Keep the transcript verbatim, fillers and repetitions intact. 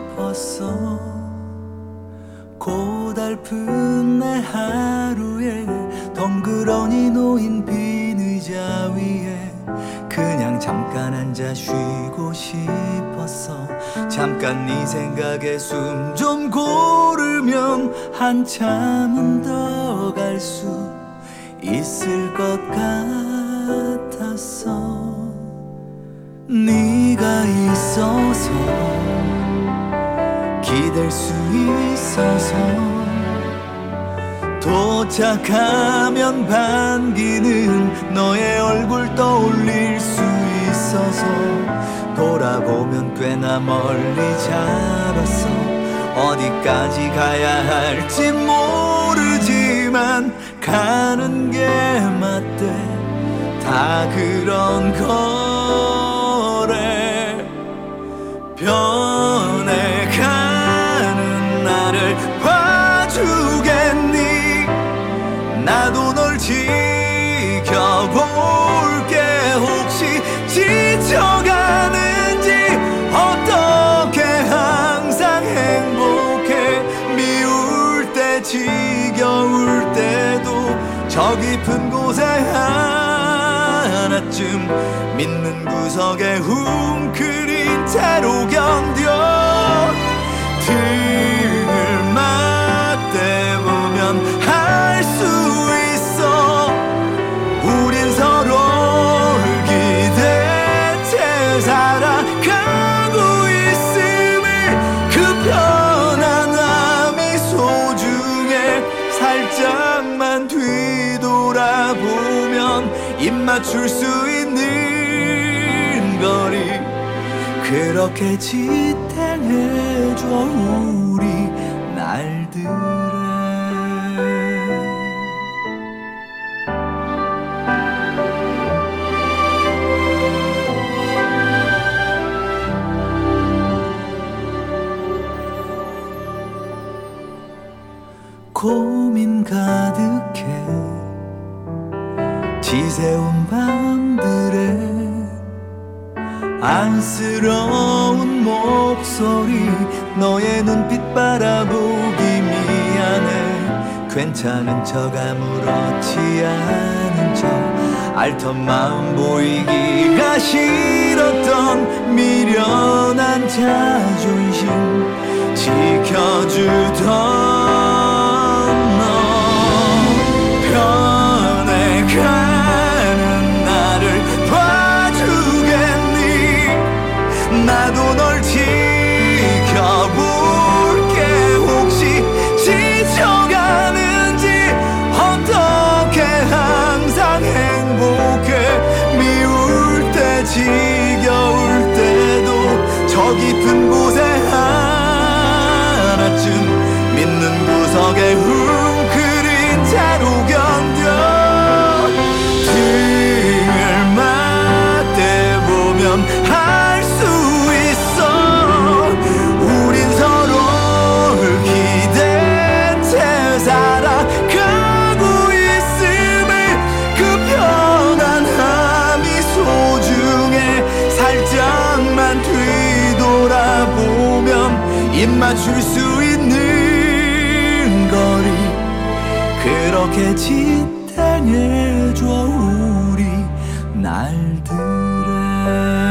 싶었어. 고달픈 내 하루에 덩그러니 놓인 빈 의자 위에 그냥 잠깐 앉아 쉬고 싶었어. 잠깐 네 생각에 숨 좀 고르면 한참은 더 갈 수 있을 것 같았어. 네가 있어서 기댈 수 있어서 도착하면 반기는 너의 얼굴 떠올릴 수 있어서 돌아보면 꽤나 멀리 자랐어. 어디까지 가야 할지 모르지만 가는 게 맞대. 다 그런 거래. 변해가는 나를 봐주겠니? 나도 널 지켜볼게. 혹시 지쳐가는지 어떻게 항상 행복해. 미울 때 지겨울 때도 저 깊은 곳에 하나쯤 믿는 구석에 웅크린 채로 견뎌. 등을 맞대보면 할 수 있어. 우린 서로를 기댄 채 살아가고 있음을. 그 편안함이 소중해. 살짝만 뒤돌아보면 입 맞출 수 있는 거리. 그렇게 지탱해줘 우리 날들에. 고민 가득해 지새운 밤들에 안쓰러운 목소리. 너의 눈빛 바라보기 미안해. 괜찮은 척 아무렇지 않은 척 앓던 마음 보이기가 싫었던 미련한 자존심 지켜주던 너. 변해가는 나를 봐주겠니? 나도 널 지켜볼게. 혹시 지쳐가는지 어떻게 항상 행복해. 미울 때 지겨울 때도 저 깊은 곳에 하나쯤 믿는 구석에 웅크린 채로 견뎌. 등을 맞대보면 할 수 있어. 우린 서로를 기댄 채 살아가고 있음을. 그 편안함이 소중해. 살짝만 뒤돌아보면 입 맞출 수 있는 거리. 그렇게 지탱해줘 우리 날들에.